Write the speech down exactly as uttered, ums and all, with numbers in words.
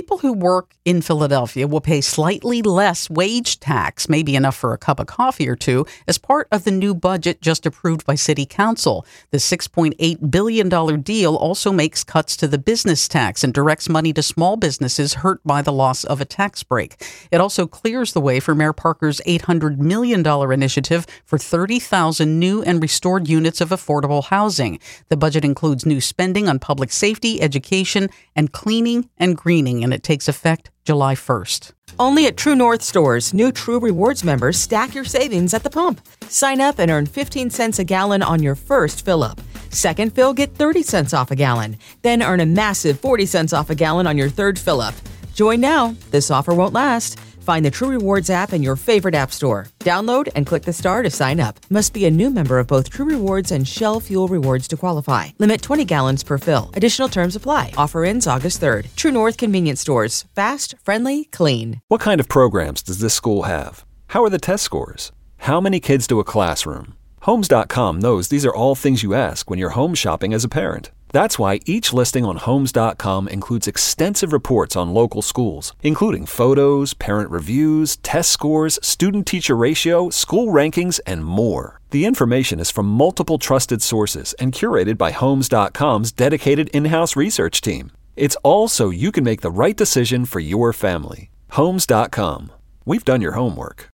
people who work in Philadelphia will pay slightly less wage tax, maybe enough for a cup of coffee or two, as part of the new budget just approved by City Council. The six point eight billion dollars deal also makes cuts to the business tax and directs money to small businesses hurt by the loss of a tax break. It also clears the way for Mayor Parker's eight hundred million dollars initiative for thirty thousand new and restored units of affordable housing. The budget includes new spending on public safety, education, and cleaning and greening, and it takes effect July first. Only at True North stores, new True Rewards members stack your savings at the pump. Sign up and earn fifteen cents a gallon on your first fill-up. Second fill, get thirty cents off a gallon. Then earn a massive forty cents off a gallon on your third fill-up. Join now. This offer won't last. Find the True Rewards app in your favorite app store. Download and click the star to sign up. Must be a new member of both True Rewards and Shell Fuel Rewards to qualify. Limit twenty gallons per fill. Additional terms apply. Offer ends August third. True North Convenience Stores. Fast, friendly, clean. What kind of programs does this school have? How are the test scores? How many kids do a classroom? Homes dot com knows these are all things you ask when you're home shopping as a parent. That's why each listing on Homes dot com includes extensive reports on local schools, including photos, parent reviews, test scores, student-teacher ratio, school rankings, and more. The information is from multiple trusted sources and curated by Homes dot com's dedicated in-house research team. It's all so you can make the right decision for your family. Homes dot com. We've done your homework.